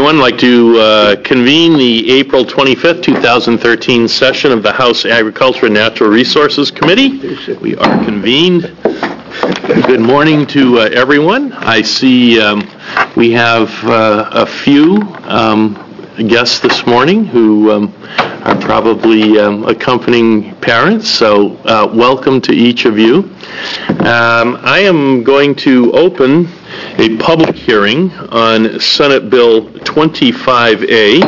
everyone. I'd like to convene the April 25th, 2013 session of the House Agriculture and Natural Resources Committee. We are convened. Good morning to everyone. I see we have a few guests this morning who are probably accompanying parents, so welcome to each of you. I am going to open a public hearing on Senate Bill 25A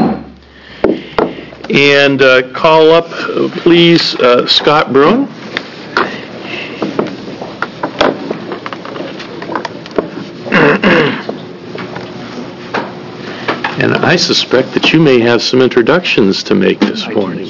and call up, please, Scott Bruin. And I suspect that you may have some introductions to make this morning.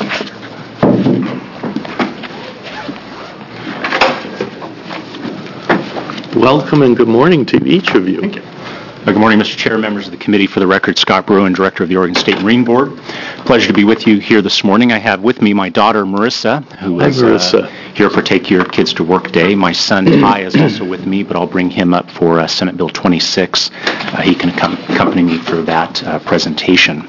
Welcome and good morning to each of you. Thank you. Good morning, Mr. Chair, members of the committee. For the record, Scott Bruin, Director of the Oregon State Marine Board. Pleasure to be with you here this morning. I have with me my daughter, Marissa, who is here for Take Your Kids to Work Day. My son, Ty, is also with me, but I'll bring him up for Senate Bill 26. He can accompany me for that presentation.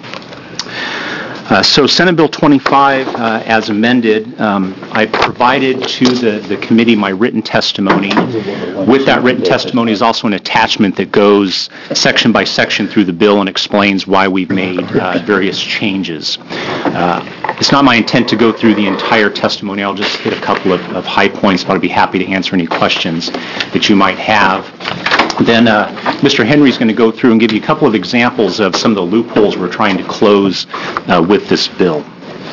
So Senate Bill 25, as amended, I provided to the committee my written testimony. With that written testimony is also an attachment that goes section by section through the bill and explains why we've made various changes. It's not my intent to go through the entire testimony. I'll just hit a couple of high points, but I'd be happy to answer any questions that you might have. Then Mr. Henry is going to go through and give you a couple of examples of some of the loopholes we're trying to close with this bill.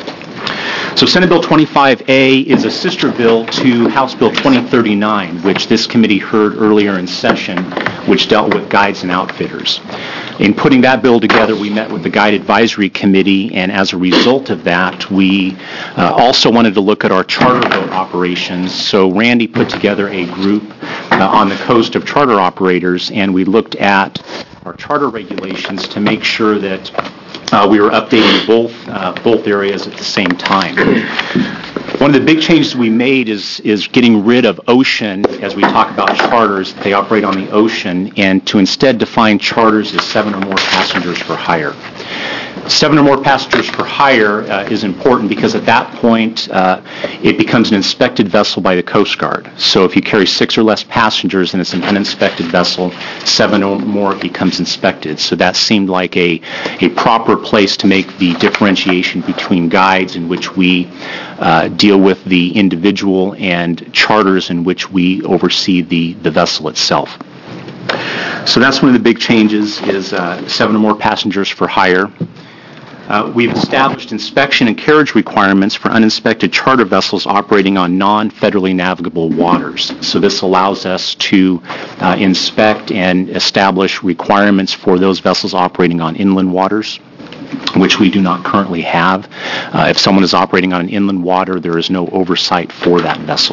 So Senate Bill 25A is a sister bill to House Bill 2039, which this committee heard earlier in session, which dealt with guides and outfitters. In putting that bill together, we met with the Guide Advisory Committee, and as a result of that, we also wanted to look at our charter boat operations. So Randy put together a group on the coast of charter operators, and we looked at our charter regulations to make sure that we were updating both areas at the same time. One of the big changes we made is getting rid of ocean as we talk about charters. They operate on the ocean, and to instead define charters as 7 or more passengers for hire. 7 or more passengers for hire is important because at that point it becomes an inspected vessel by the Coast Guard. So if you carry 6 or less passengers and it's an uninspected vessel, 7 or more becomes inspected. So that seemed like a proper place to make the differentiation between guides in which we deal with the individual and charters in which we oversee the vessel itself. So that's one of the big changes is 7 or more passengers for hire. We've established inspection and carriage requirements for uninspected charter vessels operating on non-federally navigable waters. So this allows us to inspect and establish requirements for those vessels operating on inland waters, which we do not currently have. If someone is operating on an inland water, there is no oversight for that vessel.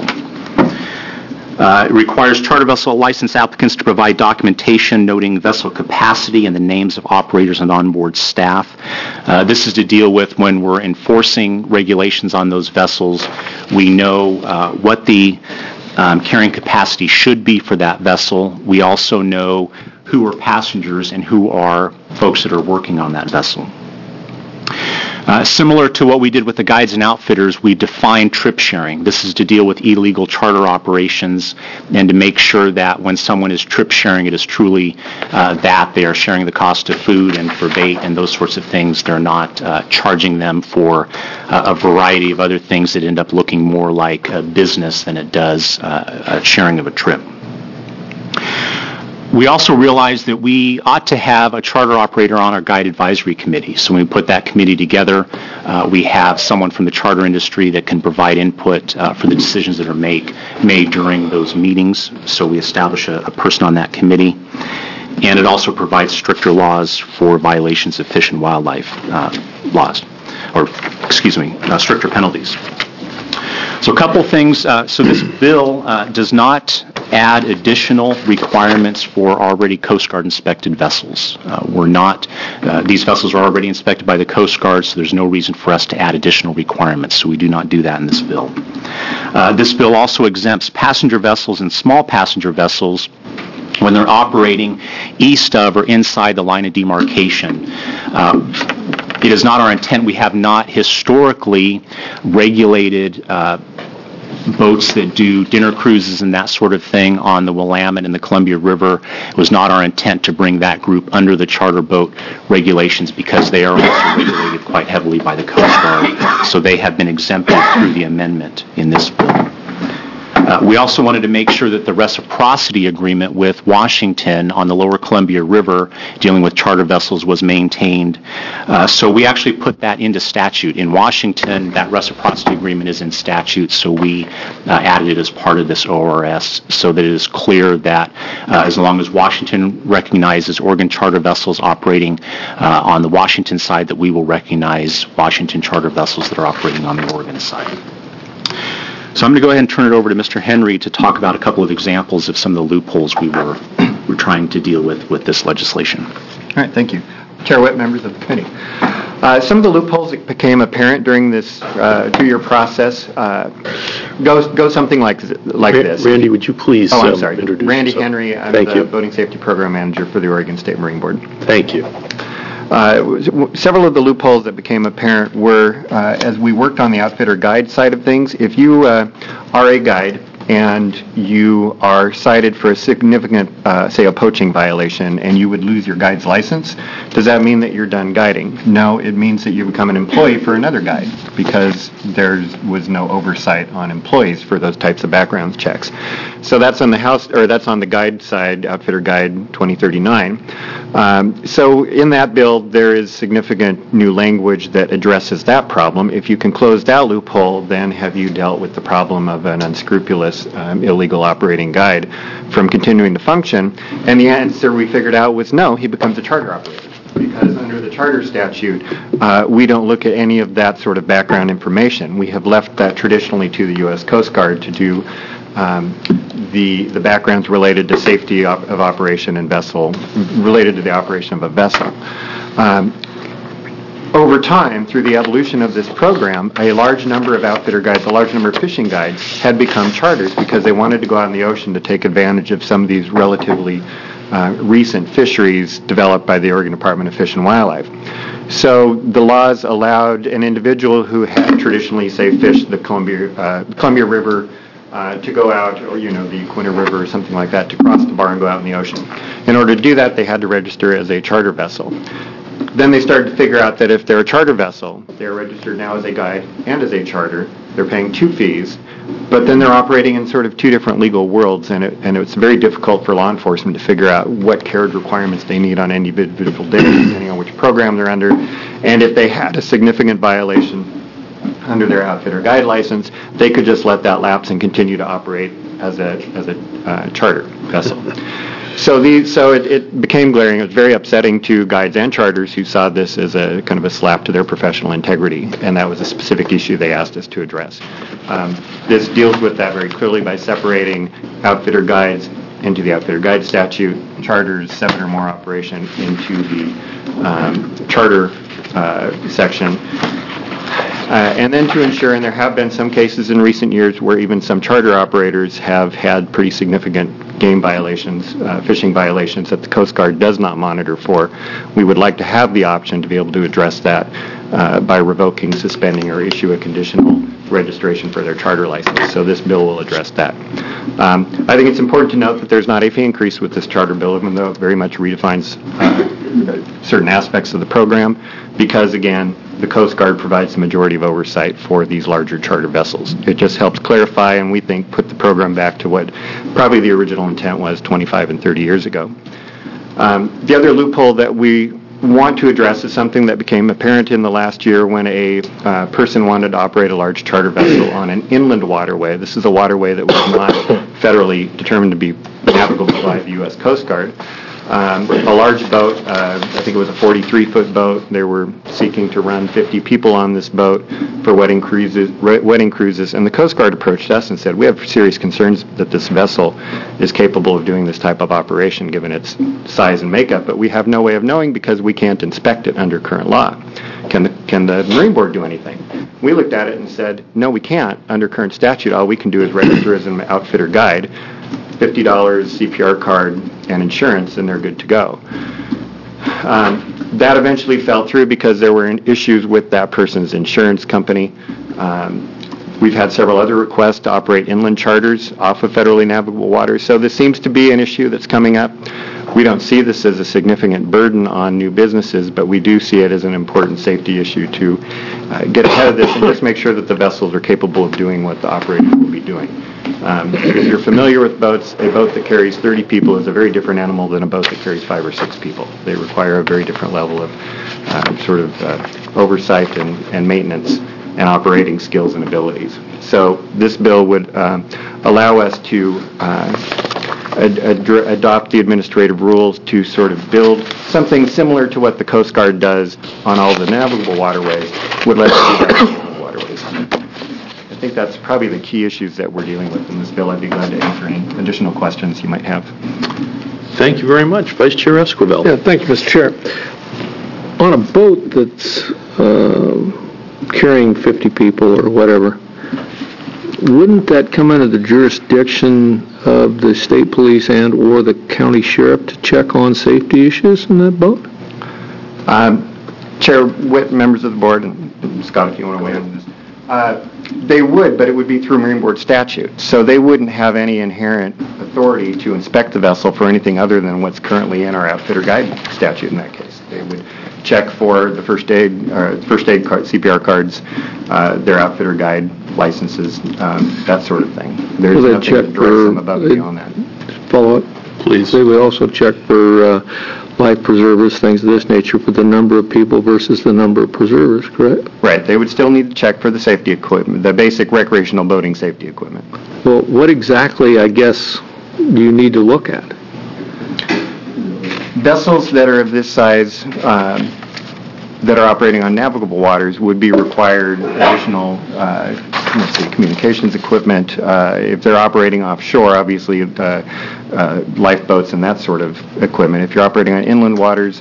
It requires charter vessel license applicants to provide documentation noting vessel capacity and the names of operators and onboard staff. This is to deal with when we're enforcing regulations on those vessels. We know what the carrying capacity should be for that vessel. We also know who are passengers and who are folks that are working on that vessel. Similar to what we did with the guides and outfitters, we define trip sharing. This is to deal with illegal charter operations and to make sure that when someone is trip sharing, it is truly that they are sharing the cost of food and for bait and those sorts of things. They're not charging them for a variety of other things that end up looking more like a business than it does a sharing of a trip. We also realized that we ought to have a charter operator on our Guide Advisory Committee. So when we put that committee together, we have someone from the charter industry that can provide input for the decisions that are made during those meetings. So we establish a person on that committee. And it also provides stricter laws for violations of fish and wildlife laws, stricter penalties. So a couple things. So this bill does not add additional requirements for already Coast Guard inspected vessels. These vessels are already inspected by the Coast Guard, so there's no reason for us to add additional requirements, so we do not do that in this bill. This bill also exempts passenger vessels and small passenger vessels when they're operating east of or inside the line of demarcation. It is not our intent. We have not historically regulated boats that do dinner cruises and that sort of thing on the Willamette and the Columbia River. It was not our intent to bring that group under the charter boat regulations because they are also regulated quite heavily by the Coast Guard. So they have been exempted through the amendment in this bill. We also wanted to make sure that the reciprocity agreement with Washington on the lower Columbia River dealing with charter vessels was maintained. So we actually put that into statute. In Washington, that reciprocity agreement is in statute, so we added it as part of this ORS so that it is clear that as long as Washington recognizes Oregon charter vessels operating on the Washington side, that we will recognize Washington charter vessels that are operating on the Oregon side. So I'm going to go ahead and turn it over to Mr. Henry to talk about a couple of examples of some of the loopholes we were trying to deal with this legislation. All right, thank you. Chair Witt, members of the committee. Some of the loopholes that became apparent during this 2-year process go something like this. Randy, would you please introduce Randy yourself? Henry, I'm Thank the you. Boating Safety Program Manager for the Oregon State Marine Board. Thank you. Several of the loopholes that became apparent were, as we worked on the outfitter guide side of things, if you are a guide and you are cited for a significant, say, a poaching violation, and you would lose your guide's license, does that mean that you're done guiding? No, it means that you become an employee for another guide because there was no oversight on employees for those types of background checks. So that's on the guide side, Outfitter Guide 2039. So in that bill, there is significant new language that addresses that problem. If you can close that loophole, then have you dealt with the problem of an unscrupulous illegal operating guide from continuing to function? And the answer we figured out was no, he becomes a charter operator. Because under the charter statute, we don't look at any of that sort of background information. We have left that traditionally to the U.S. Coast Guard to do the backgrounds related to safety of operation and vessel, related to the operation of a vessel. Over time, through the evolution of this program, a large number of outfitter guides, a large number of fishing guides had become charters because they wanted to go out in the ocean to take advantage of some of these relatively recent fisheries developed by the Oregon Department of Fish and Wildlife. So the laws allowed an individual who had traditionally, say, fished the Columbia River to go out, or the Quinta River or something like that, to cross the bar and go out in the ocean. In order to do that, they had to register as a charter vessel. Then they started to figure out that if they're a charter vessel, they're registered now as a guide and as a charter. They're paying 2 fees, but then they're operating in sort of 2 different legal worlds, and it's very difficult for law enforcement to figure out what carriage requirements they need on any individual day, depending on which program they're under. And if they had a significant violation under their outfitter guide license, they could just let that lapse and continue to operate as a charter vessel. So it became glaring. It was very upsetting to guides and charters who saw this as a kind of a slap to their professional integrity, and that was a specific issue they asked us to address. This deals with that very clearly by separating outfitter guides into the outfitter guide statute, charters, 7 or more operation into the charter section. And then to ensure, and there have been some cases in recent years where even some charter operators have had pretty significant game violations, fishing violations that the Coast Guard does not monitor for. We would like to have the option to be able to address that by revoking, suspending, or issue a conditional registration for their charter license. So this bill will address that. I think it's important to note that there's not a fee increase with this charter bill, even though it very much redefines certain aspects of the program, because again, the Coast Guard provides the majority of oversight for these larger charter vessels. It just helps clarify and we think put the program back to what probably the original intent was 25 and 30 years ago. The other loophole that we want to address is something that became apparent in the last year when a person wanted to operate a large charter vessel on an inland waterway. This is a waterway that was not federally determined to be navigable by the U.S. Coast Guard. A large boat, I think it was a 43-foot boat. They were seeking to run 50 people on this boat for wedding cruises, and the Coast Guard approached us and said, we have serious concerns that this vessel is capable of doing this type of operation given its size and makeup, but we have no way of knowing because we can't inspect it under current law. Can the Marine Board do anything? We looked at it and said, no, we can't. Under current statute, all we can do is register as an outfitter guide. $50 CPR card and insurance, and they're good to go. That eventually fell through because there were issues with that person's insurance company. We've had several other requests to operate inland charters off of federally navigable waters, so this seems to be an issue that's coming up. We don't see this as a significant burden on new businesses, but we do see it as an important safety issue to get ahead of this and just make sure that the vessels are capable of doing what the operators will be doing. If you're familiar with boats, a boat that carries 30 people is a very different animal than a boat that carries 5 or 6 people. They require a very different level of oversight and maintenance and operating skills and abilities. So this bill would allow us to adopt the administrative rules to sort of build something similar to what the Coast Guard does on all the navigable waterways, would let us do that on navigable waterways. I think that's probably the key issues that we're dealing with in this bill. I'd be glad to answer any additional questions you might have. Thank you very much. Vice Chair Esquivel. Yeah, thank you, Mr. Chair. On a boat that's carrying 50 people or whatever, wouldn't that come under the jurisdiction of the state police and or the county sheriff to check on safety issues in that boat? Chair Witt, members of the board, and Scott, if you want to weigh in on this, they would, but it would be through Marine Board statute. So they wouldn't have any inherent authority to inspect the vessel for anything other than what's currently in our outfitter guide statute in that case. They would check for the first aid card, CPR cards, their outfitter guide licenses, that sort of thing. There's nothing that directs them above and beyond that. Follow up? Please. They would also check for life preservers, things of this nature, for the number of people versus the number of preservers, correct? Right. They would still need to check for the safety equipment, the basic recreational boating safety equipment. Well, what exactly, I guess, do you need to look at? Vessels that are of this size that are operating on navigable waters would be required additional communications equipment. If they're operating offshore, obviously lifeboats and that sort of equipment. If you're operating on inland waters,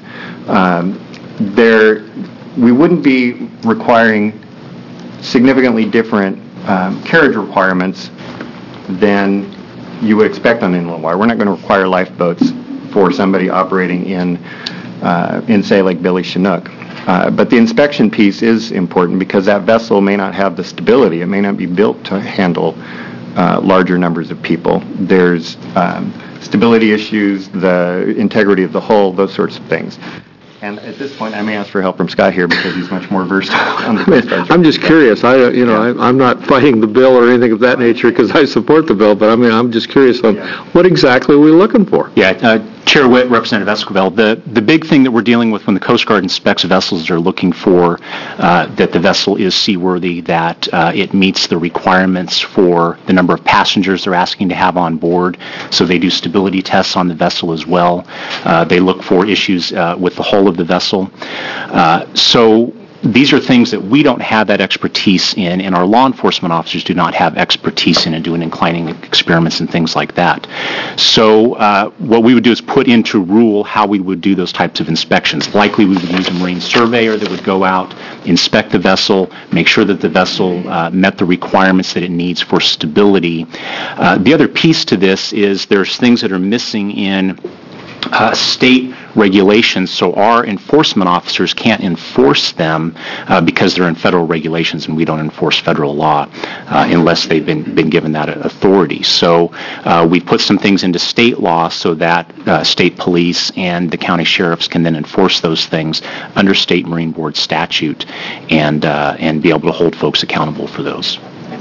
we wouldn't be requiring significantly different carriage requirements than you would expect on inland water. We're not going to require lifeboats for somebody operating in say, like Billy Chinook. But the inspection piece is important because that vessel may not have the stability. It may not be built to handle larger numbers of people. There's stability issues, the integrity of the hull, those sorts of things. And at this point, I may ask for help from Scott here because he's much more versed on the Coast Guard. I'm just curious. I'm not fighting the bill or anything of that nature because I support the bill, but I'm just curious on what exactly are we looking for? Yeah, Chair Witt, Representative Esquivel, the big thing that we're dealing with when the Coast Guard inspects vessels, they're looking for that the vessel is seaworthy, that it meets the requirements for the number of passengers they're asking to have on board. So they do stability tests on the vessel as well. They look for issues with the hull of the vessel. So these are things that we don't have that expertise in, and our law enforcement officers do not have expertise in doing inclining experiments and things like that. So what we would do is put into rule how we would do those types of inspections. Likely we would use a marine surveyor that would go out, inspect the vessel, make sure that the vessel met the requirements that it needs for stability. The other piece to this is there's things that are missing in state regulations, so our enforcement officers can't enforce them because they're in federal regulations, and we don't enforce federal law unless they've been given that authority. So we put some things into state law so that state police and the county sheriffs can then enforce those things under state Marine Board statute and be able to hold folks accountable for those.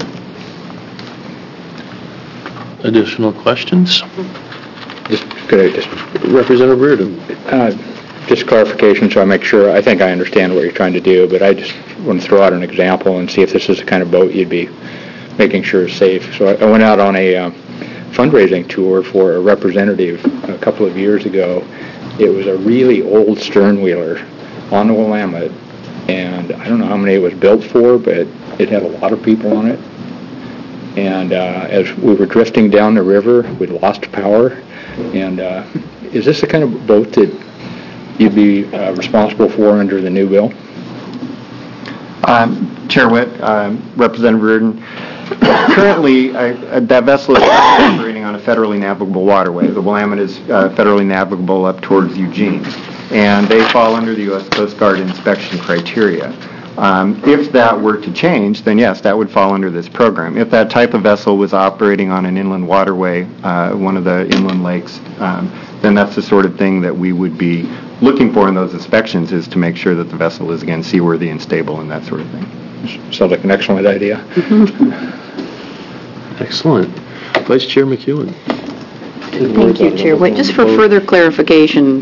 Additional questions? Representative Reardon. Just clarification so I make sure. I think I understand what you're trying to do, but I just want to throw out an example and see if this is the kind of boat you'd be making sure is safe. So I went out on a fundraising tour for a representative a couple of years ago. It was a really old sternwheeler on the Willamette, and I don't know how many it was built for, but it had a lot of people on it. And as we were drifting down the river, we lost power. And is this the kind of boat that you'd be responsible for under the new bill? Chair Witt, Representative Reardon, currently that vessel is operating on on a federally navigable waterway. The Willamette is federally navigable up towards Eugene, and they fall under the U.S. Coast Guard inspection criteria. If that were to change, then yes, that would fall under this program. If that type of vessel was operating on an inland waterway, one of the inland lakes, then that's the sort of thing that we would be looking for in those inspections, is to make sure that the vessel is, again, seaworthy and stable and that sort of thing. Sounds like an excellent idea. Excellent. Vice Chair McEwen. Thank you, Chair. Wait, just for further clarification,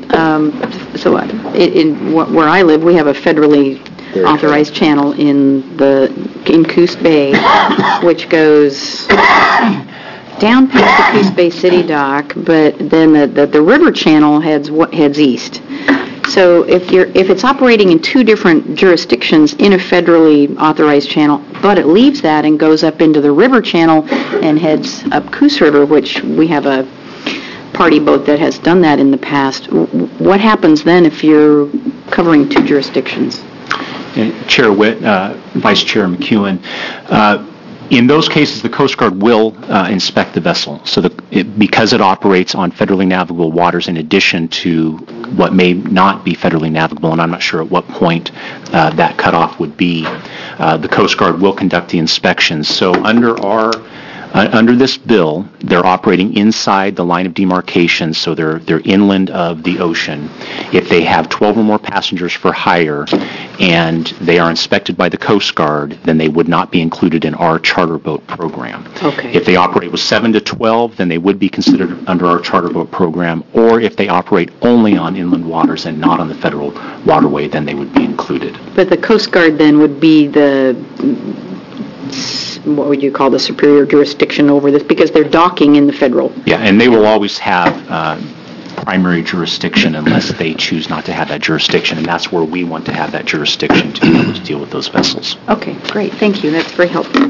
where I live, we have a federally authorized channel in Coos Bay, which goes down past the Coos Bay City Dock, but then the river channel heads east. So if it's operating in two different jurisdictions in a federally authorized channel, but it leaves that and goes up into the river channel and heads up Coos River, which we have a party boat that has done that in the past, what happens then if you're covering two jurisdictions? Chair Witt, Vice Chair McEwen, in those cases, the Coast Guard will inspect the vessel, because it operates on federally navigable waters in addition to what may not be federally navigable, and I'm not sure at what point that cutoff would be. The Coast Guard will conduct the inspections. So under this bill, they're operating inside the line of demarcation, so they're inland of the ocean. If they have 12 or more passengers for hire and they are inspected by the Coast Guard, then they would not be included in our charter boat program. Okay. If they operate with 7 to 12, then they would be considered under our charter boat program, or if they operate only on inland waters and not on the federal waterway, then they would be included. But the Coast Guard then would be what would you call the superior jurisdiction over this, because they're docking in the federal. Yeah, and they will always have primary jurisdiction unless they choose not to have that jurisdiction, and that's where we want to have that jurisdiction to be able to deal with those vessels. Okay, great. Thank you. That's very helpful.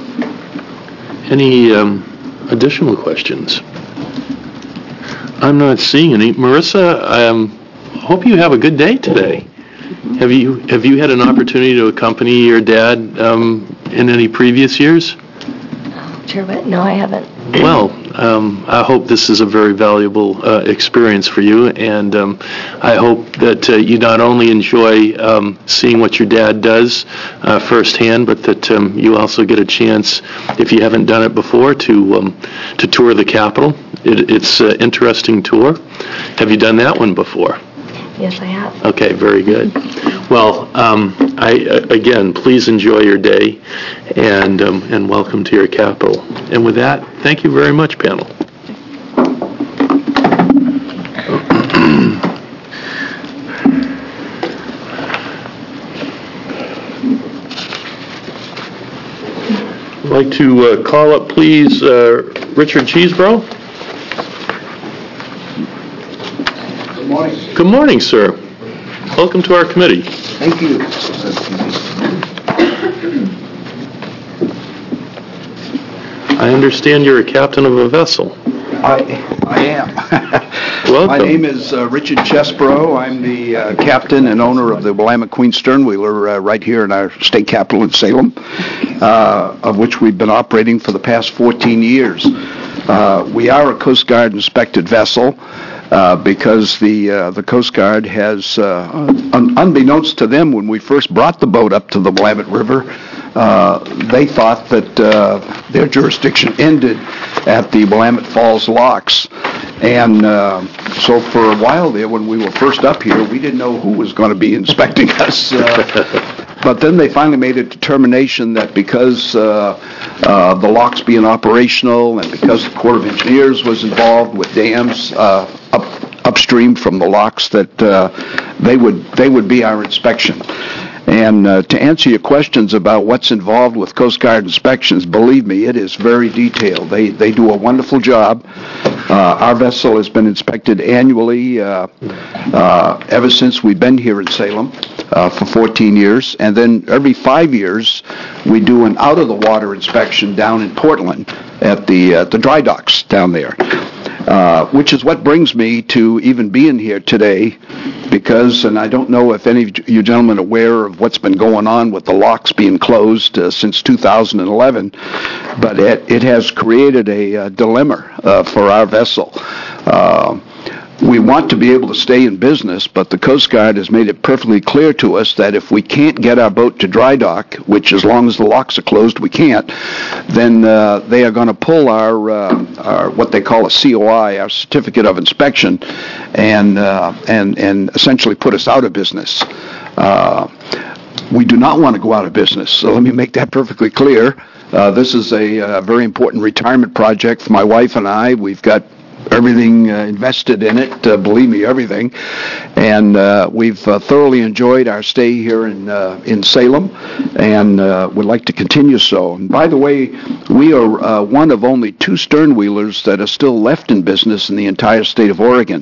Any additional questions? I'm not seeing any. Marissa, I hope you have a good day today. Have you had an opportunity to accompany your dad in any previous years? Chair Witt, no, I haven't. Well, I hope this is a very valuable experience for you, and I hope that you not only enjoy seeing what your dad does firsthand, but that you also get a chance, if you haven't done it before, to tour the Capitol. It's an interesting tour. Have you done that one before? Yes, I have. Okay, very good. Well, again, please enjoy your day, and welcome to your Capitol. And with that, thank you very much, panel. I'd like to call up, please, Richard Cheesebro. Good morning. Good morning, sir. Welcome to our committee. Thank you. I understand you're a captain of a vessel. I am. Welcome. My name is Richard Chesbrough. I'm the captain and owner of the Willamette Queen Sternwheeler right here in our state capital in Salem, of which we've been operating for the past 14 years. We are a Coast Guard inspected vessel. Because the Coast Guard has, unbeknownst to them when we first brought the boat up to the Willamette River, they thought that their jurisdiction ended at the Willamette Falls locks. And so for a while there, when we were first up here, we didn't know who was going to be inspecting us. But then they finally made a determination that because the locks being operational and because the Corps of Engineers was involved with dams upstream from the locks, that they would be our inspection. And to answer your questions about what's involved with Coast Guard inspections, believe me, it is very detailed. They do a wonderful job. Our vessel has been inspected annually ever since we've been here in Salem for 14 years. And then every 5 years, we do an out-of-the-water inspection down in Portland at the dry docks down there. which is what brings me to even being here today, because, and I don't know if any of you gentlemen are aware of what's been going on with the locks being closed since 2011, but it has created a dilemma for our vessel. We want to be able to stay in business, but the Coast Guard has made it perfectly clear to us that if we can't get our boat to dry dock, which as long as the locks are closed we can't, then they are going to pull our what they call a COI, our Certificate of Inspection, and essentially put us out of business. We do not want to go out of business, so let me make that perfectly clear. This is a very important retirement project for my wife and I. We've got everything invested in it, believe me, everything. And we've thoroughly enjoyed our stay here in Salem, and would like to continue so. And by the way, we are one of only 2 sternwheelers that are still left in business in the entire state of Oregon.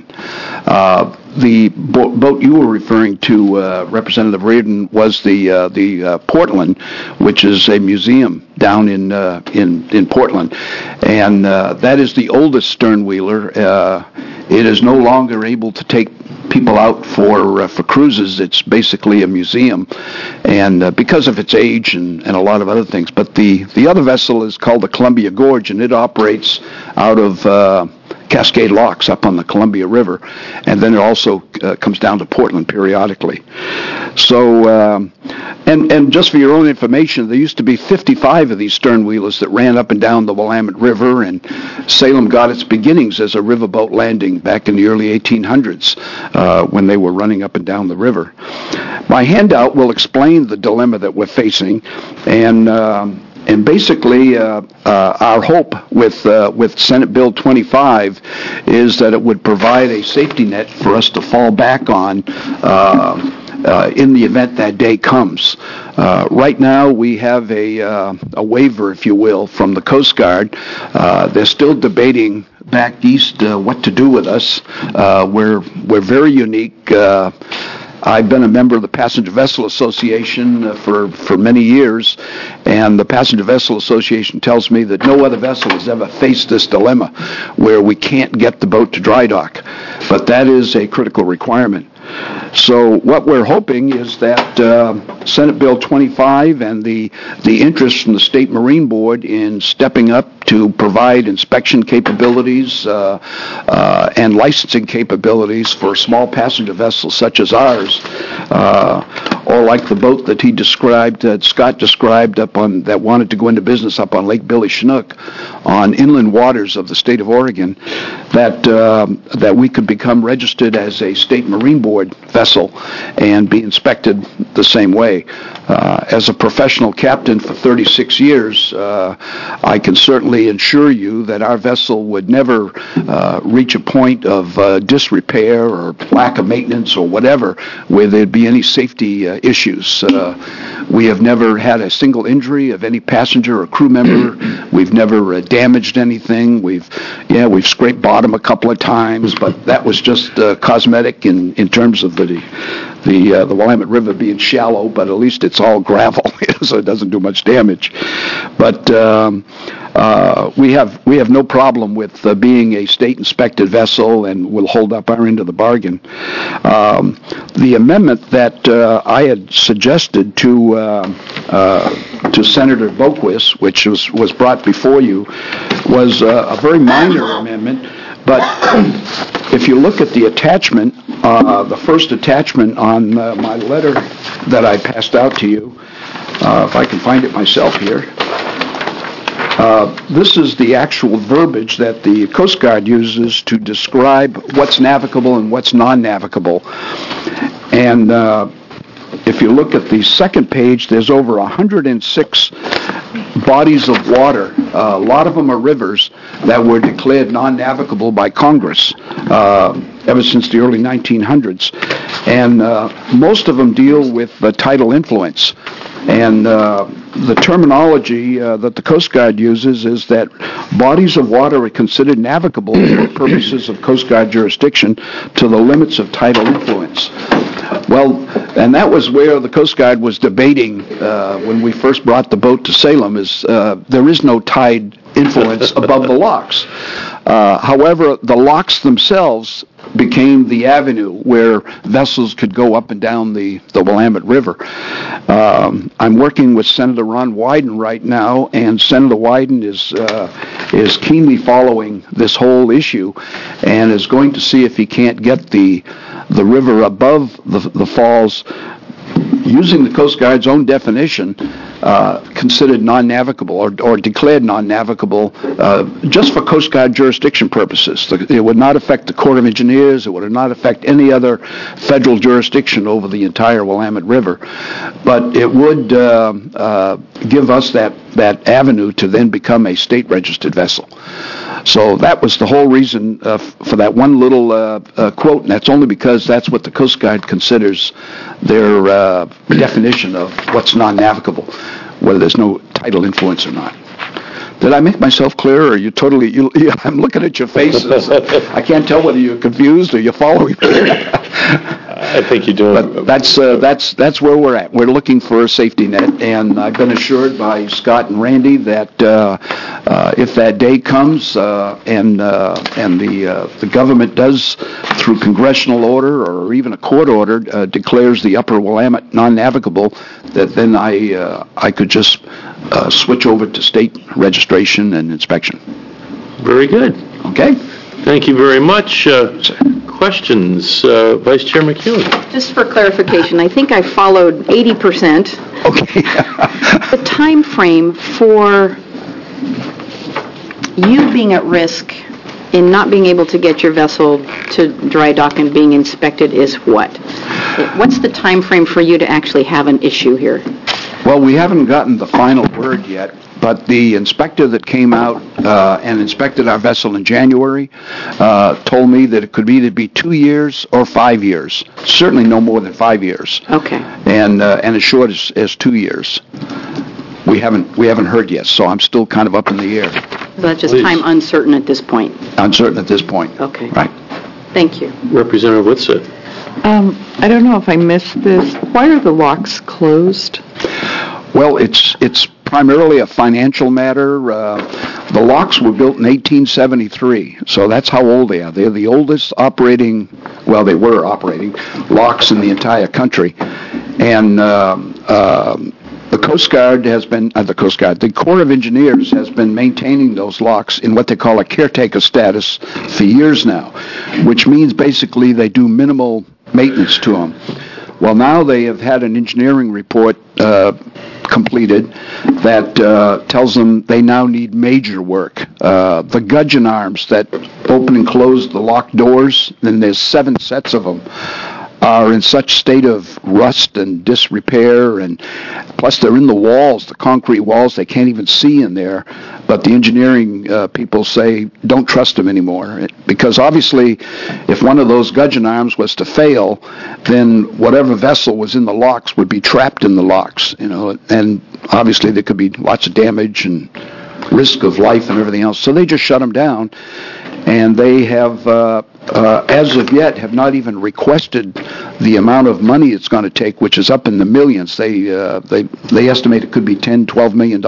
The boat you were referring to, Representative Reardon, was the Portland, which is a museum down in Portland, and that is the oldest sternwheeler. It is no longer able to take people out for cruises. It's basically a museum, and because of its age and a lot of other things. But the other vessel is called the Columbia Gorge, and it operates out of Cascade Locks up on the Columbia River, and then it also comes down to Portland periodically. So, and just for your own information, there used to be 55 of these sternwheelers that ran up and down the Willamette River, and Salem got its beginnings as a riverboat landing back in the early 1800s when they were running up and down the river. My handout will explain the dilemma that we're facing, and basically, our hope with Senate Bill 25 is that it would provide a safety net for us to fall back on in the event that day comes. Right now, we have a waiver, if you will, from the Coast Guard. They're still debating back east what to do with us. We're very unique. I've been a member of the Passenger Vessel Association for many years, and the Passenger Vessel Association tells me that no other vessel has ever faced this dilemma where we can't get the boat to dry dock. But that is a critical requirement. So what we're hoping is that Senate Bill 25 and the interest from the State Marine Board in stepping up to provide inspection capabilities and licensing capabilities for small passenger vessels such as ours, or like the boat that he described, that Scott described up on, that wanted to go into business up on Lake Billy Chinook on inland waters of the state of Oregon, that we could become registered as a State Marine Board vessel and be inspected the same way. As a professional captain for 36 years, I can certainly assure you that our vessel would never reach a point of disrepair or lack of maintenance or whatever where there'd be any safety issues. We have never had a single injury of any passenger or crew member. We've never damaged anything. We've scraped bottom a couple of times, but that was just cosmetic in terms of the Willamette River being shallow, but at least it's all gravel, so it doesn't do much damage. But we have no problem with being a state-inspected vessel, and we'll hold up our end of the bargain. The amendment that I had suggested to Senator Boquist, which was brought before you, was a very minor amendment, but if you look at the attachment, the first attachment on my letter that I passed out to you, if I can find it myself here, this is the actual verbiage that the Coast Guard uses to describe what's navigable and what's non-navigable. And if you look at the second page, there's over 106 bodies of water. A lot of them are rivers that were declared non-navigable by Congress ever since the early 1900s. And most of them deal with tidal influence. And the terminology that the Coast Guard uses is that bodies of water are considered navigable for purposes of Coast Guard jurisdiction to the limits of tidal influence. Well, and that was where the Coast Guard was debating when we first brought the boat to Salem, is there is no tide influence above the locks. However, the locks themselves became the avenue where vessels could go up and down the Willamette River. I'm working with Senator Ron Wyden right now, and Senator Wyden is keenly following this whole issue and is going to see if he can't get the river above the falls, using the Coast Guard's own definition, considered non-navigable or declared non-navigable just for Coast Guard jurisdiction purposes. It would not affect the Corps of Engineers. It would not affect any other federal jurisdiction over the entire Willamette River. But it would give us that avenue to then become a state-registered vessel. So that was the whole reason for that one little quote, and that's only because that's what the Coast Guard considers their definition of what's non-navigable, whether there's no tidal influence or not. Did I make myself clear, or are you totally... I'm looking at your faces. I can't tell whether you're confused or you're following me. I think you're doing... But that's where we're at. We're looking for a safety net, and I've been assured by Scott and Randy that if that day comes and the government does, through congressional order or even a court order, declares the upper Willamette non-navigable, that then I could just switch over to state registration and inspection. Very good. Okay? Thank you very much. Questions? Vice Chair McEwen. Just for clarification, I think I followed 80%. Okay. The time frame for you being at risk in not being able to get your vessel to dry dock and being inspected is what? What's the time frame for you to actually have an issue here? Well, we haven't gotten the final word yet, but the inspector that came out and inspected our vessel in January told me that it could either be 2 years or 5 years. Certainly no more than 5 years. Okay. And as short as 2 years. We haven't heard yet, so I'm still kind of up in the air. So that's just time uncertain at this point? Uncertain at this point. Okay. Right. Thank you. Representative Whitsitt. I don't know if I missed this. Why are the locks closed? Well, it's primarily a financial matter. The locks were built in 1873, so that's how old they are. They're the oldest they were operating locks in the entire country. And the Coast Guard has been, the Corps of Engineers has been maintaining those locks in what they call a caretaker status for years now, which means basically they do minimal maintenance to them. Well, now they have had an engineering report completed that tells them they now need major work. The gudgeon arms that open and close the locked doors, and there's 7 sets of them, are in such state of rust and disrepair, and plus they're in the walls, the concrete walls, they can't even see in there. But the engineering people say don't trust them anymore, because obviously if one of those gudgeon arms was to fail, then whatever vessel was in the locks would be trapped in the locks, and obviously there could be lots of damage and risk of life and everything else. So they just shut them down, and they have, as of yet, have not even requested the amount of money it's going to take, which is up in the millions. They estimate it could be $10-12 million.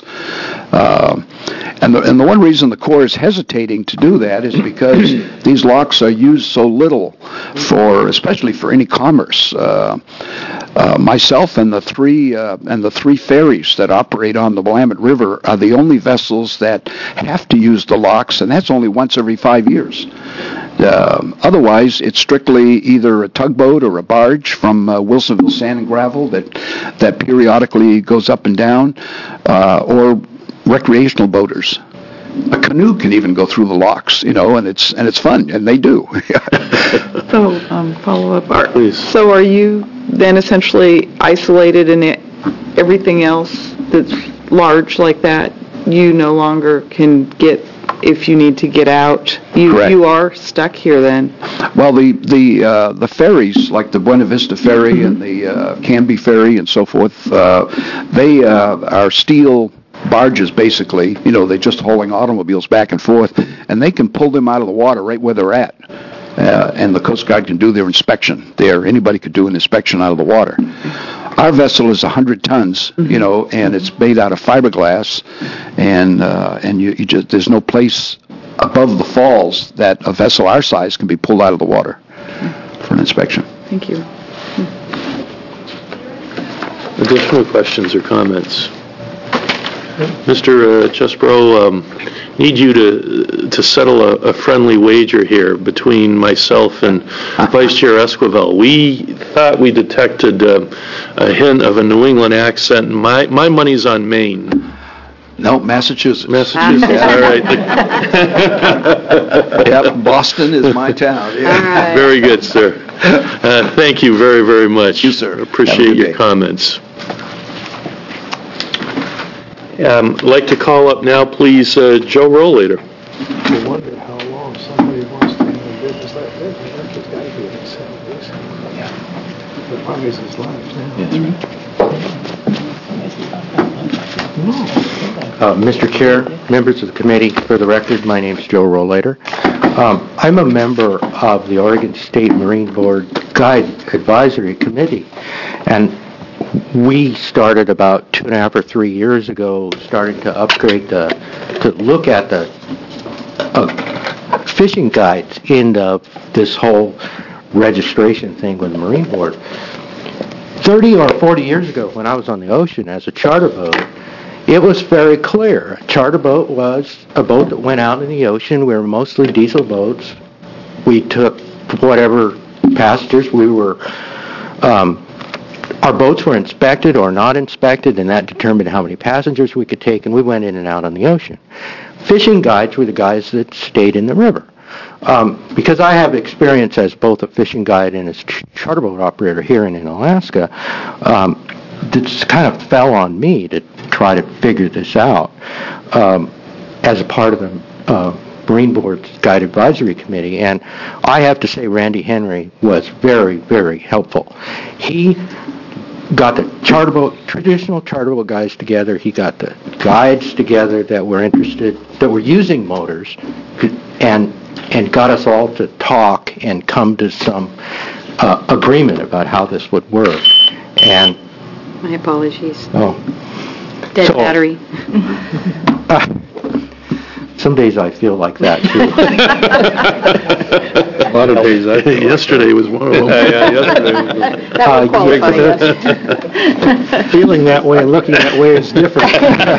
And the one reason the Corps is hesitating to do that is because these locks are used so little especially for any commerce. Myself and the three ferries that operate on the Willamette River are the only vessels that have to use the locks, and that's only once every 5 years. Otherwise, it's strictly either a tugboat or a barge from Wilsonville Sand and Gravel that periodically goes up and down, or recreational boaters. A canoe can even go through the locks, and it's fun, and they do. So, follow up. Please. So are you then essentially isolated in everything else that's large like that? You no longer can get, if you need to get out. You are stuck here then. Well, the ferries, like the Buena Vista Ferry and the Canby Ferry and so forth, they are steel barges, basically. They're just hauling automobiles back and forth, and they can pull them out of the water right where they're at. And the Coast Guard can do their inspection there. Anybody could do an inspection out of the water. Our vessel is 100 tons, and it's made out of fiberglass, and you just, there's no place above the falls that a vessel our size can be pulled out of the water for an inspection. Thank you. Additional questions or comments? Mr. Chesbro, need you to settle a friendly wager here between myself and Vice Chair Esquivel. We thought we detected a hint of a New England accent, and my money's on Maine. No, Massachusetts. Massachusetts, all right. Yep, Boston is my town. Yeah. All right. Very good, sir. Thank you very, very much. You, sir. Appreciate your day. comments. I'd like to call up now, please, Joe Rollator. I wonder how long somebody wants to be in business like this. It's got to be in the 70s. The problem is his life now. Mr. Chair, members of the committee, for the record, my name is Joe Rollator. I'm a member of the Oregon State Marine Board Guide Advisory Committee, and we started about 2.5 or 3 years ago, starting to upgrade to look at the fishing guides in this whole registration thing with the Marine Board. 30 or 40 years ago, when I was on the ocean as a charter boat, it was very clear. A charter boat was a boat that went out in the ocean. We were mostly diesel boats. We took whatever passengers we were. Our boats were inspected or not inspected, and that determined how many passengers we could take, and we went in and out on the ocean. Fishing guides were the guys that stayed in the river. Because I have experience as both a fishing guide and as charter boat operator here and in Alaska, this kind of fell on me to try to figure this out as a part of the Marine Board's Guide Advisory Committee. And I have to say Randy Henry was very, very helpful. He got the traditional charter boat guys together. He got the guides together that were interested, that were using motors, and got us all to talk and come to some agreement about how this would work. And My apologies. oh, Dead so- battery. some days I feel like that too. A lot of days. Yesterday was one of them. Yesterday was That would qualify, yes. Feeling that way and looking that way is different.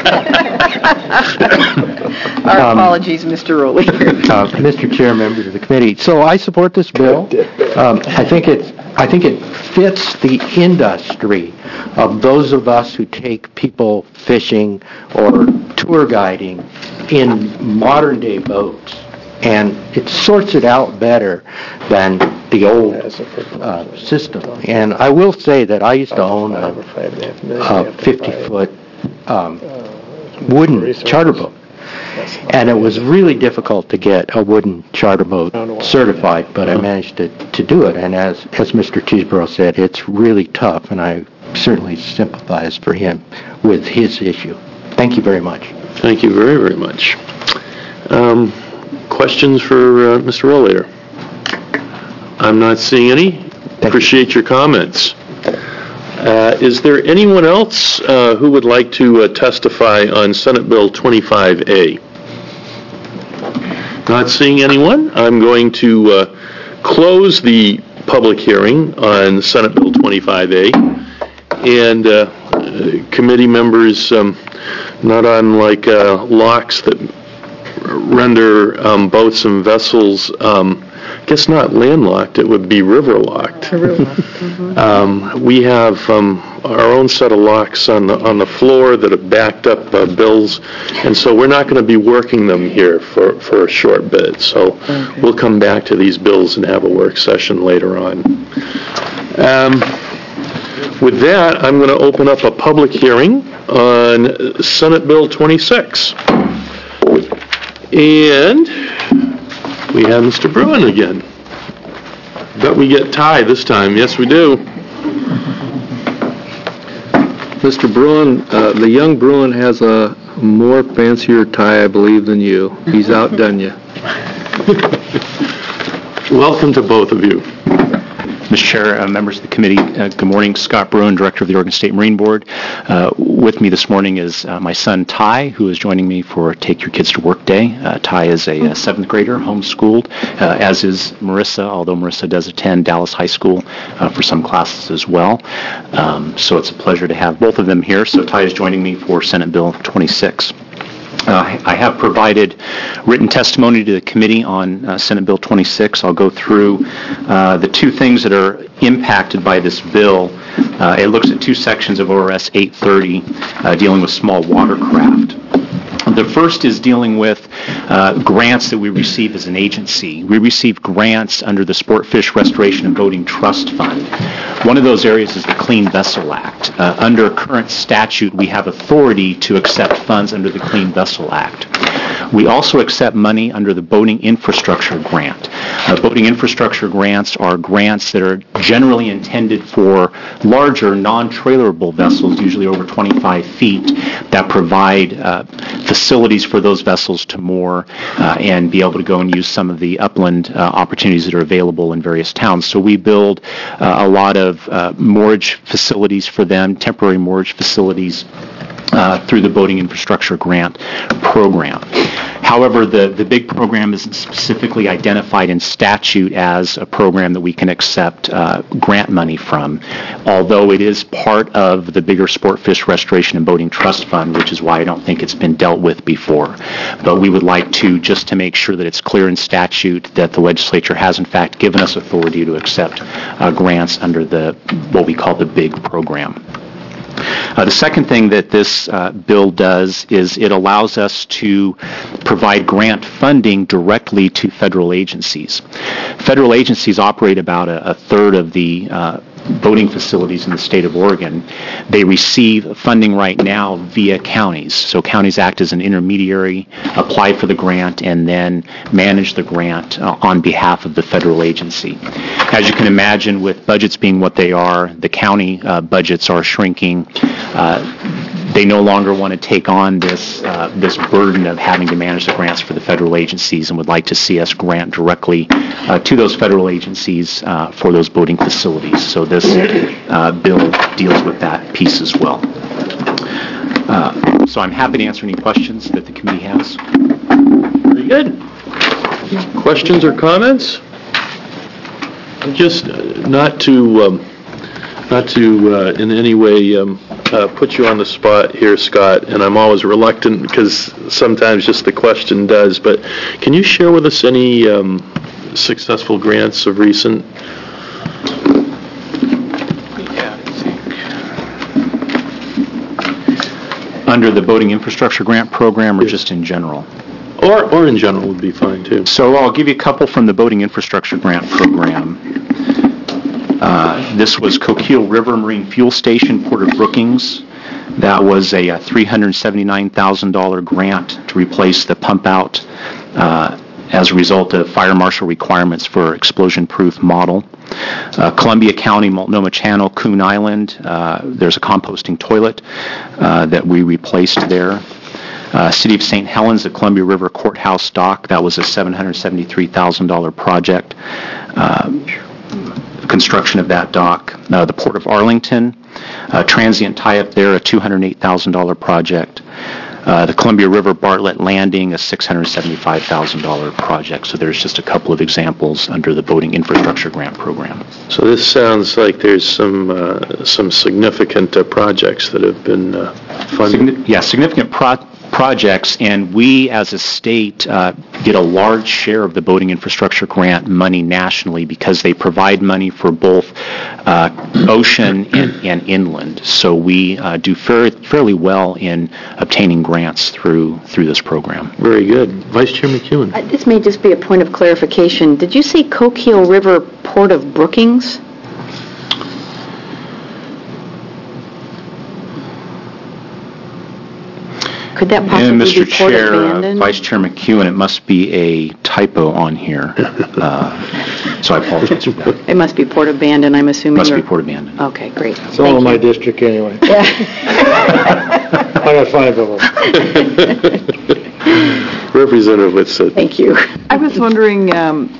Our apologies, Mr. Rowley. Mr. Chair, members of the committee. So I support this bill. I think it fits the industry of those of us who take people fishing or tour guiding in modern day boats, and it sorts it out better than the old system. And I will say that I used to own a 50-foot wooden charter boat. And it was really difficult to get a wooden charter boat certified, but I managed to do it. And as Mr. Chesbro said, it's really tough, and I certainly sympathize for him with his issue. Thank you very much. Thank you very, very much. Questions for Mr. Rollator? I'm not seeing any. Appreciate your comments. Is there anyone else who would like to testify on Senate Bill 25A? Not seeing anyone. I'm going to close the public hearing on Senate Bill 25A. And committee members, not unlike locks that render boats and vessels, I guess not landlocked, it would be river-locked. We have our own set of locks on the floor that have backed up bills, and so we're not going to be working them here for a short bit. So we'll come back to these bills and have a work session later on. With that, I'm going to open up a public hearing on Senate Bill 26. And we have Mr. Bruin again. Bet we get tied this time. Yes, we do. Mr. Bruin, the young Bruin has a more fancier tie, I believe, than you. He's outdone you. Welcome to both of you. Mr. Chair, members of the committee, good morning. Scott Bruin, Director of the Oregon State Marine Board. With me this morning is my son, Ty, who is joining me for Take Your Kids to Work Day. Ty is a 7th grader, homeschooled, as is Marissa, although Marissa does attend Dallas High School for some classes as well. So it's a pleasure to have both of them here. So Ty is joining me for Senate Bill 26. I have provided written testimony to the committee on Senate Bill 26. I'll go through the two things that are impacted by this bill. It looks at two sections of ORS 830 dealing with small watercraft. The first is dealing with grants that we receive as an agency. We receive grants under the Sport Fish Restoration and Boating Trust Fund. One of those areas is the Clean Vessel Act. Under current statute, we have authority to accept funds under the Clean Vessel Act. We also accept money under the Boating Infrastructure Grant. Boating infrastructure grants are grants that are generally intended for larger, non-trailerable vessels, usually over 25 feet, that provide facilities for those vessels to moor and be able to go and use some of the upland opportunities that are available in various towns. So we build a lot of moorage facilities for them, temporary moorage facilities, through the Boating Infrastructure Grant program. However, the big program isn't specifically identified in statute as a program that we can accept grant money from, although it is part of the bigger Sport Fish Restoration and Boating Trust Fund, which is why I don't think it's been dealt with before. But we would like to, just to make sure that it's clear in statute that the legislature has in fact given us authority to accept grants under what we call the big program. The second thing that this bill does is it allows us to provide grant funding directly to federal agencies. Federal agencies operate about a third of the boating facilities in the state of Oregon. They receive funding right now via counties. So counties act as an intermediary, apply for the grant, and then manage the grant on behalf of the federal agency. As you can imagine, with budgets being what they are, the county budgets are shrinking. They no longer want to take on this burden of having to manage the grants for the federal agencies and would like to see us grant directly to those federal agencies for those boating facilities. So this bill deals with that piece as well. So I'm happy to answer any questions that the committee has. Very good. Questions or comments? Just not to in any way put you on the spot here, Scott, and I'm always reluctant because sometimes just the question does, but can you share with us any successful grants of recent? Under the Boating Infrastructure Grant Program or just in general? Or in general would be fine too. So I'll give you a couple from the Boating Infrastructure Grant Program. This was Coquille River Marine Fuel Station, Port of Brookings. That was a $379,000 grant to replace the pump out as a result of fire marshal requirements for explosion-proof model. Columbia County, Multnomah Channel, Coon Island, there's a composting toilet that we replaced there. City of St. Helens, the Columbia River Courthouse dock, that was a $773,000 project. Construction of that dock. The Port of Arlington, transient tie-up there, a $208,000 project. The Columbia River Bartlett Landing, a $675,000 project. So there's just a couple of examples under the Boating Infrastructure Grant Program. So this sounds like there's some significant projects that have been funded. Significant projects, and we as a state get a large share of the Boating Infrastructure Grant money nationally because they provide money for both ocean and inland. So we do fairly well in obtaining grants through this program. Very good. Vice Chair McEwen. This may just be a point of clarification. Did you say Coquille River, Port of Brookings? Could that possibly Mr. be Port Chair, abandoned? Vice Chair McEwen, it must be a typo on here. So I apologize for that. It must be Port abandoned, I'm assuming. Must be Port abandoned. Okay, great. It's all in my district anyway. Yeah. I got 5 of them. Representative Whitsitt. Thank you. I was wondering,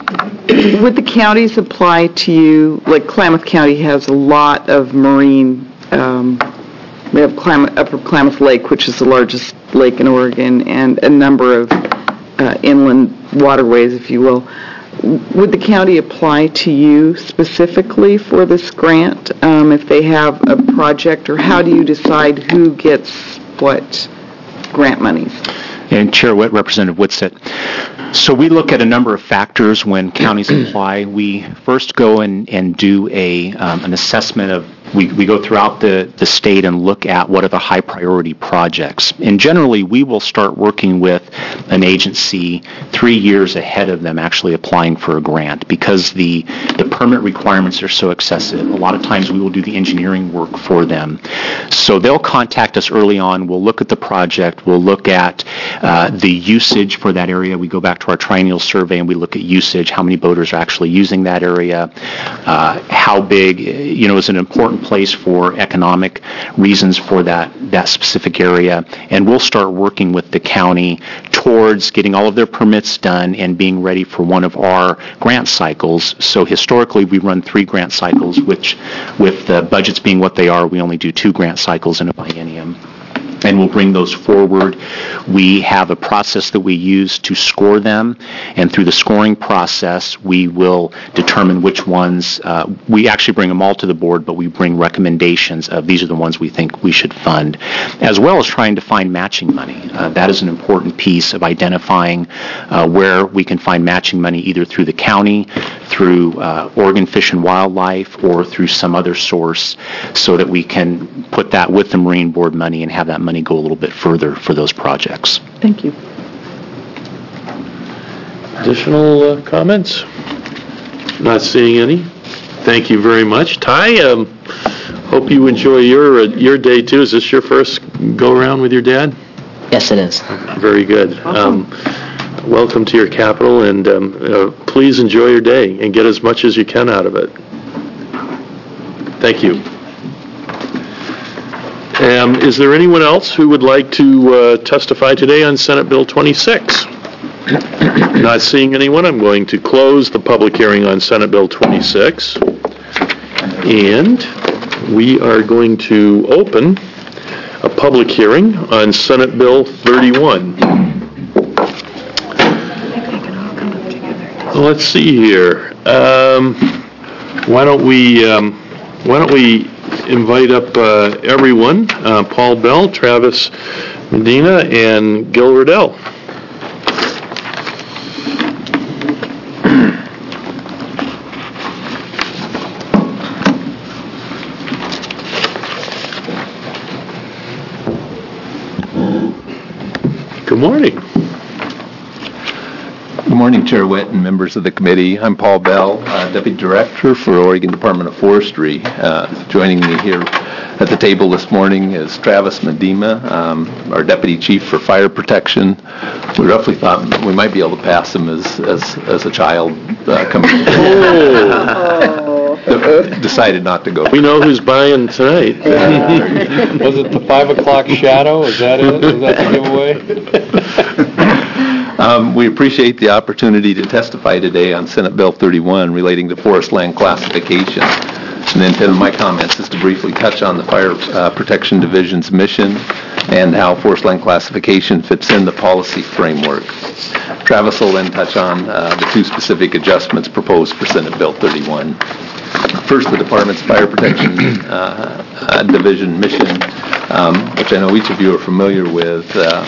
Would the counties apply to you, like Klamath County has a lot of marine, we have Upper Klamath Lake, which is the largest lake in Oregon, and a number of inland waterways, if you will. Would the county apply to you specifically for this grant if they have a project, or how do you decide who gets what grant monies? And Chair Witt, Representative Whitsett. So we look at a number of factors when counties apply. We first go and do an assessment of, we go throughout the state and look at what are the high priority projects. And generally, we will start working with an agency 3 years ahead of them actually applying for a grant, because the permit requirements are so excessive. A lot of times we will do the engineering work for them. So they'll contact us early on. We'll look at the project. We'll look at the usage for that area. We go back to our triennial survey and we look at usage, how many boaters are actually using that area, how big, is an important place for economic reasons for that specific area. And we'll start working with the county towards getting all of their permits done and being ready for one of our grant cycles. So historically, we run 3 grant cycles, which with the budgets being what they are, we only do 2 grant cycles in a biennium. And we'll bring those forward. We have a process that we use to score them, and through the scoring process, we will determine which ones, we actually bring them all to the board, but we bring recommendations of these are the ones we think we should fund, as well as trying to find matching money. That is an important piece of identifying where we can find matching money, either through the county, through Oregon Fish and Wildlife, or through some other source, so that we can put that with the Marine Board money and have that money go a little bit further for those projects. Thank you. Additional comments? Not seeing any. Thank you very much. Ty, hope you enjoy your day too. Is this your first go-around with your dad? Yes, it is. Very good. Welcome to your capital, and please enjoy your day and get as much as you can out of it. Thank you. Is there anyone else who would like to testify today on Senate Bill 26? Not seeing anyone, I'm going to close the public hearing on Senate Bill 26. And we are going to open a public hearing on Senate Bill 31. Let's see here. Why don't we invite up everyone, Paul Bell, Travis Medina, and Gil Riddell. Good morning. Good morning, Chair Witt and members of the committee. I'm Paul Bell, Deputy Director for Oregon Department of Forestry. Joining me here at the table this morning is Travis Medina, our Deputy Chief for Fire Protection. We roughly thought we might be able to pass him as a child coming. Decided not to go. We know who's buying tonight. Was it the 5 o'clock shadow? Is that it? Is that the giveaway? We appreciate the opportunity to testify today on Senate Bill 31 relating to forest land classification. And the intent of my comments is to briefly touch on the Fire Protection Division's mission and how forest land classification fits in the policy framework. Travis will then touch on the 2 specific adjustments proposed for Senate Bill 31. First, the Department's Fire Protection Division mission, which I know each of you are familiar with.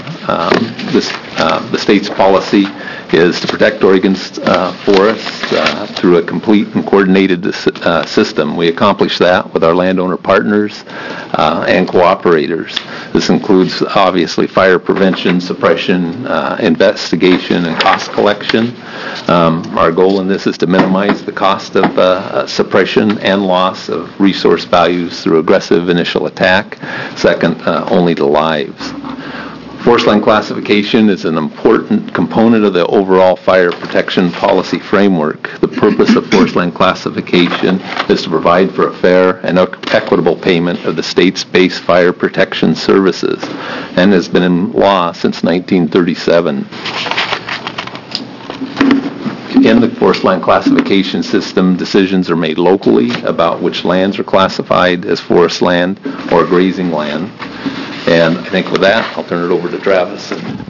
The state's policy is to protect Oregon's forests through a complete and coordinated system. We accomplish that with our landowner partners and cooperators. This includes, obviously, fire prevention, suppression, investigation, and cost collection. Our goal in this is to minimize the cost of suppression and loss of resource values through aggressive initial attack, second only to lives. Forest land classification is an important component of the overall fire protection policy framework. The purpose of forest land classification is to provide for a fair and equitable payment of the state's base fire protection services and has been in law since 1937. In the forest land classification system, decisions are made locally about which lands are classified as forest land or grazing land. And I think with that, I'll turn it over to Travis.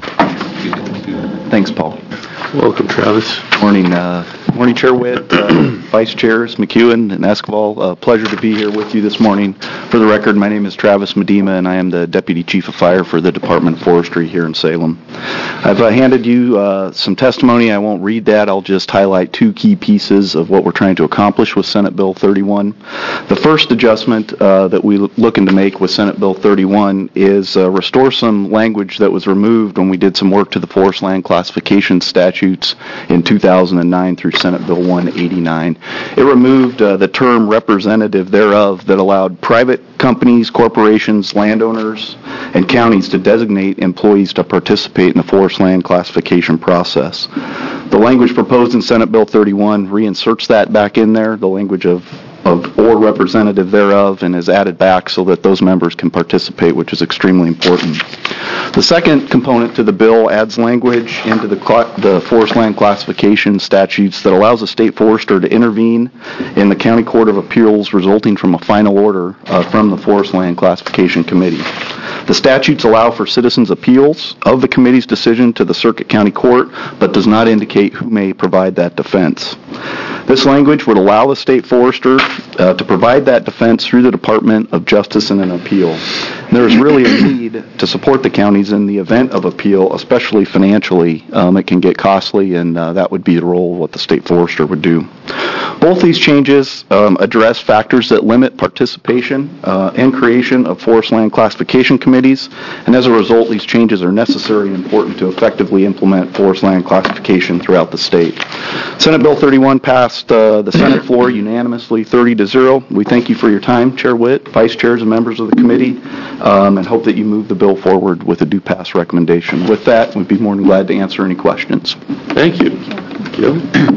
Thanks, Paul. Welcome, Travis. Morning, Chair Witt, Vice Chairs McEwen and Esquivel. Pleasure to be here with you this morning. For the record, my name is Travis Medema, and I am the Deputy Chief of Fire for the Department of Forestry here in Salem. I've handed you some testimony. I won't read that. I'll just highlight two key pieces of what we're trying to accomplish with Senate Bill 31. The first adjustment that we're looking to make with Senate Bill 31 is restore some language that was removed when we did some work to the forest land classification statutes in 2009 through Senate Bill 189. It removed the term representative thereof that allowed private companies, corporations, landowners, and counties to designate employees to participate in the forest land classification process. The language proposed in Senate Bill 31 reinserts that back in there, the language of or representative thereof, and is added back so that those members can participate, which is extremely important. The second component to the bill adds language into the forest land classification statutes that allows a state forester to intervene in the County Court of Appeals resulting from a final order from the Forest Land Classification Committee. The statutes allow for citizens' appeals of the committee's decision to the Circuit County Court, but does not indicate who may provide that defense. This language would allow the state forester to provide that defense through the Department of Justice in an appeal. And there is really a need to support the counties in the event of appeal, especially financially. It can get costly, and that would be the role of what the state forester would do. Both these changes address factors that limit participation and creation of forest land classification committees, and as a result, these changes are necessary and important to effectively implement forest land classification throughout the state. Senate Bill 31 passed the Senate floor unanimously, 30-0. We thank you for your time, Chair Witt, Vice Chairs, and members of the committee, and hope that you move the bill forward with a due pass recommendation. With that, we'd be more than glad to answer any questions. Thank you. Gil?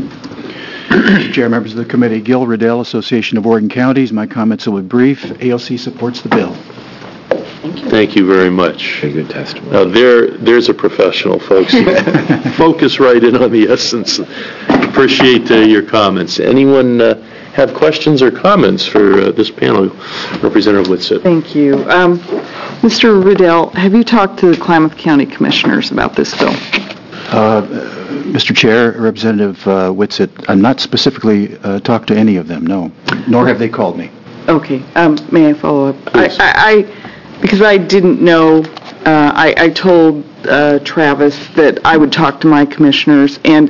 Mr. Chair, members of the committee, Gil Riddell, Association of Oregon Counties. My comments will be brief. ALC supports the bill. Thank you very much. Very good testimony. Now, there's a professional, folks. Focus right in on the essence. Appreciate your comments. Anyone have questions or comments for this panel? Representative Whitsett. Thank you. Mr. Riddell, have you talked to the Klamath County Commissioners about this bill? Mr. Chair, Representative Whitsett, I'm not specifically talked to any of them, no. Nor have they called me. Okay. May I follow up? Because I didn't know, I told Travis that I would talk to my commissioners, and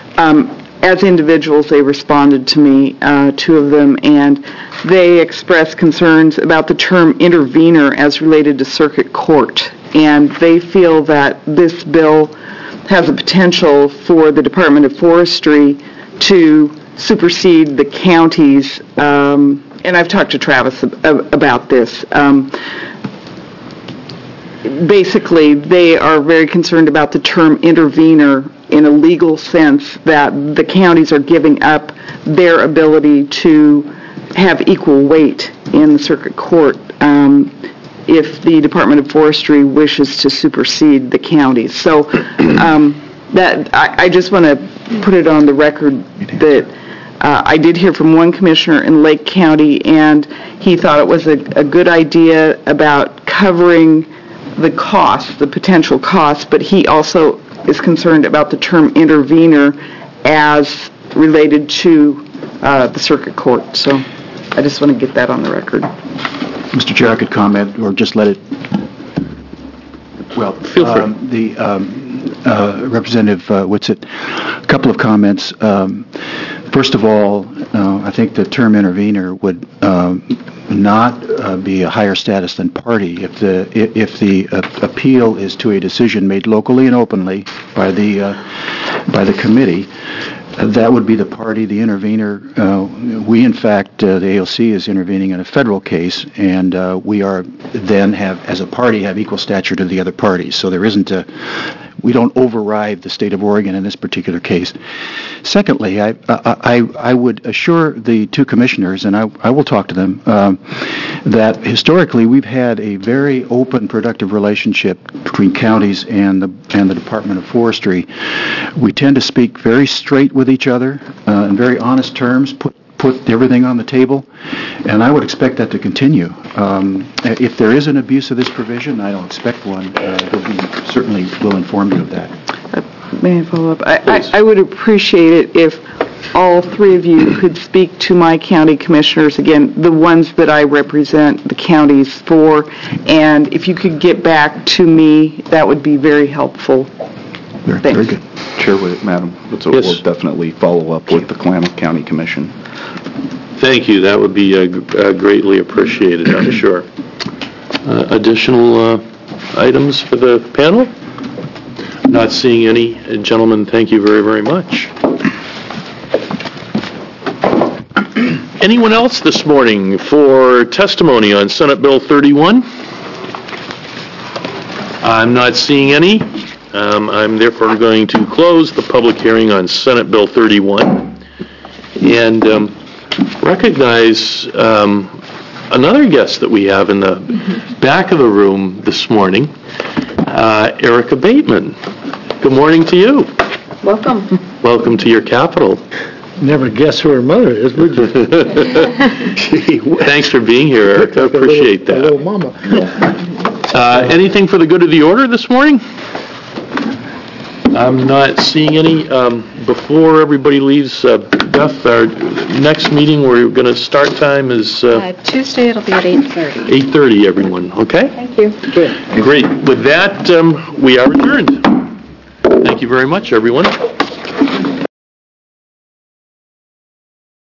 as individuals, they responded to me, two of them, and they expressed concerns about the term intervener as related to circuit court, and they feel that this bill has a potential for the Department of Forestry to supersede the counties, and I've talked to Travis about this. Basically, they are very concerned about the term intervener in a legal sense, that the counties are giving up their ability to have equal weight in the circuit court if the Department of Forestry wishes to supersede the counties. So that I just want to put it on the record that I did hear from one commissioner in Lake County, and he thought it was a good idea about covering the cost, the potential cost, but he also is concerned about the term intervener as related to the circuit court. So I just want to get that on the record. Mr. Chair, I could comment or just let it... Well, feel free. Representative Whitsett, a couple of comments. First of all, I think the term intervener would not be a higher status than party if the appeal is to a decision made locally and openly by the committee. That would be the party, the intervener. We, in fact, the ALC is intervening in a federal case, and we are then as a party, have equal stature to the other parties. So there isn't we don't override the state of Oregon in this particular case. Secondly, I would assure the two commissioners, and I will talk to them, that historically we've had a very open, productive relationship between counties and the Department of Forestry. We tend to speak very straight with each other in very honest terms, put everything on the table, and I would expect that to continue. If there is an abuse of this provision, I don't expect one. Certainly will inform you of that. May I follow up? I would appreciate it if all three of you could speak to my county commissioners, again, the ones that I represent the counties for, and if you could get back to me, that would be very helpful. Very good. Chair, Madam, so Yes. we'll definitely follow up with the Klamath County Commission. Thank you. That would be greatly appreciated, I'm sure. Additional items for the panel? Not seeing any. Gentlemen, thank you very, very much. Anyone else this morning for testimony on Senate Bill 31? I'm not seeing any. I'm therefore going to close the public hearing on Senate Bill 31 and recognize another guest that we have in the back of the room this morning, Erica Bateman. Good morning to you. Welcome. Welcome to your capital. Never guess who her mother is, would you? Thanks for being here, Erica. Appreciate that. Little mama. Anything for the good of the order this morning? I'm not seeing any. Before everybody leaves, Beth, our next meeting, we're going to start time is... Tuesday, it'll be at 8:30. 8:30, everyone. Okay? Thank you. Great. With that, we are adjourned. Thank you very much, everyone.